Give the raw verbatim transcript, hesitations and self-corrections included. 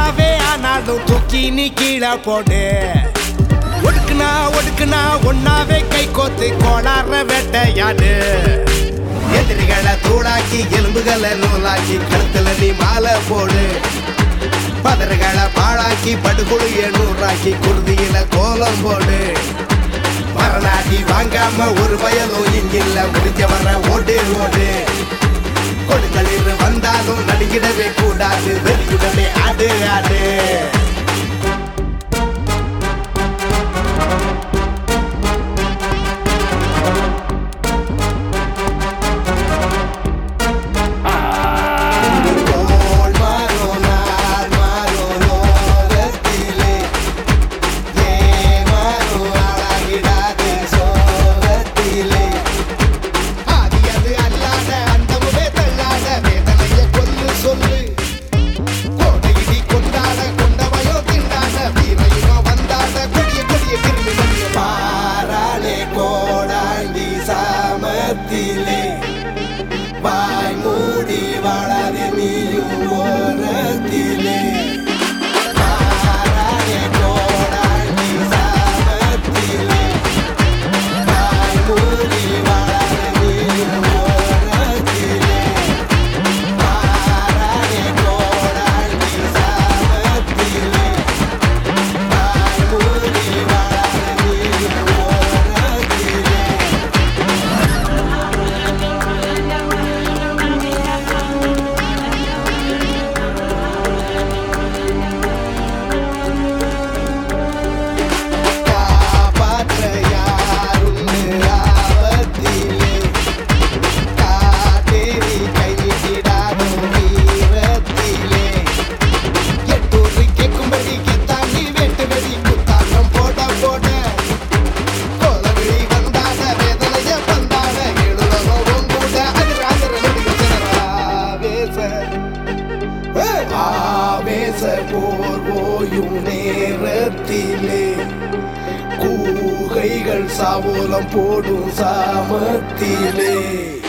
ஒன்னாவே ஆனாலும் தூக்கி நீ கீழே போடு. ஒடுக்குனா ஒடுக்குனா ஒன்னாவே கை கோத்து கோளாற வேட்டையாடு. எதிரிகளை தூளாக்கி எலும்புகளை நூலாக்கி கழுத்துல நீ மாலை போடு. பதறுகளை பாழாக்கி படுகொழிய நூறாக்கி குருதியில கோலம் போடு. மரணாட்டி வாங்காம ஒரு பயலும் இங்கில்ல முடிஞ்ச வர ஓடு ஓடு. கொடுங்களில் வந்தாலும் நடுங்கிடவே கூடாது வெறியுடனே ஆடு ஆடு. வாய் மூடி வாழாதே நீயும் ஓரத்திலே. மாறாதே கோடாண்டி சாமத்திலே. வாய் மூடி வாழாதே நீயும் ஓரத்திலே. மாறாதே கோடாண்டி சாமத்திலே. வாய் மூடி வாழாதே நீயும் ஓரத்திலே. ஆவேச போர் ஓயும் நேரத்திலே கூகைகள் சாவோலம் போடும் சாமத்திலே.